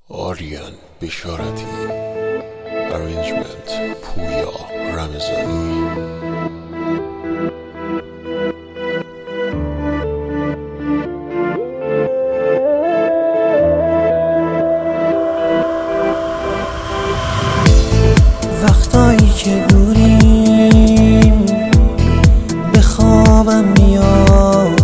آریان بشارتی. Arrangement پویا رمضانی. وقتایی که دوریم به خوابم میاد،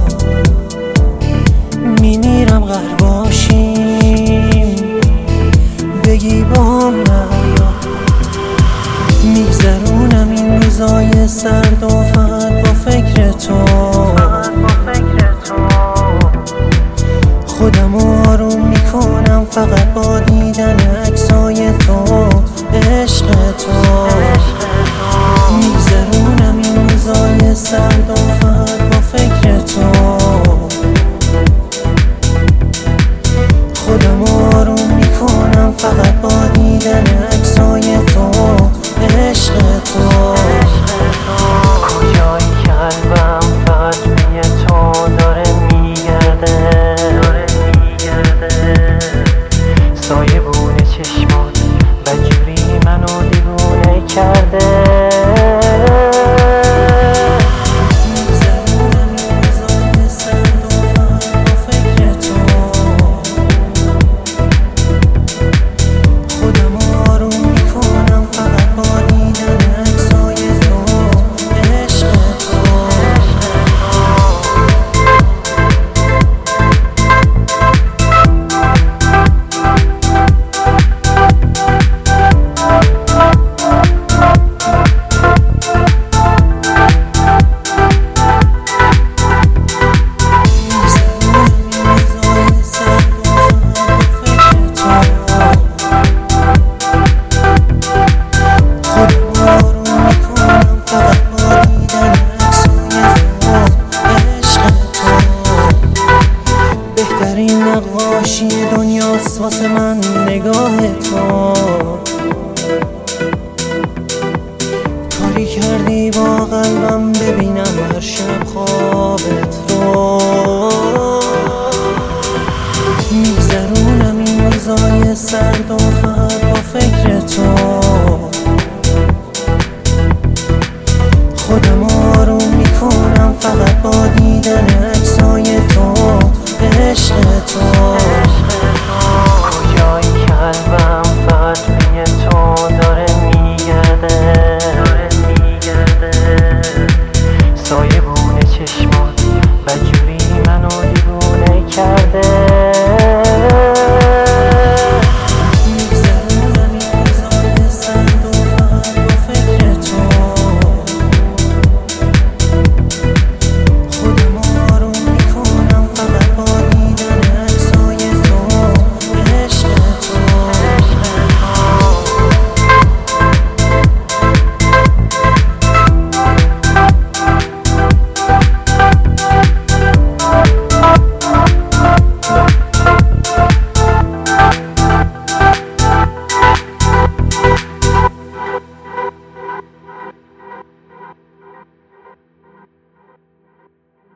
میمیرم قهر باشیم بگی با من، میگذرونم این روزای سرد و فقط با فکر تو، خودم آروم میکنم فقط با دیدن عکسای تو، عشق تو. میگذرونم این روزای سرد و فقط با فکر تو، خودم آروم میکنم فقط با دیدن عکسای تو، عشق تو. کجایی که قلبم فقط روی تو داره میگرده، سایبون چشمات بدجوری منو دیوونه کرده. بهترین نقاشی دنیاست واسه من نگاه تو، کاری کردی با قلبم ببینم هر شب خوابت رو. میگذرونم این روزای سرد و فقط با فکر تو، خودم آروم میکنم فقط با دیدن